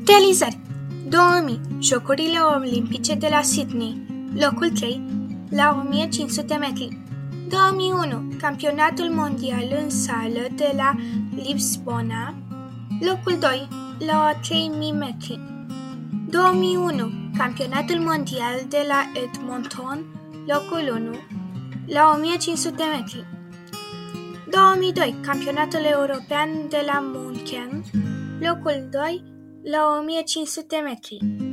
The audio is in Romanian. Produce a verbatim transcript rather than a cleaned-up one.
Realizări două mii Jocurile Olimpice de la Sydney, locul trei, la o mie cinci sute metri. două mii unu Campionatul Mondial în sală de la Lisbona, locul doi, la trei mii metri. două mii unu Campionatul Mondial de la Edmonton, locul unu, la o mie cinci sute metri. două mii doi Campionatul European de la München, locul doi, la o mie cinci sute metri.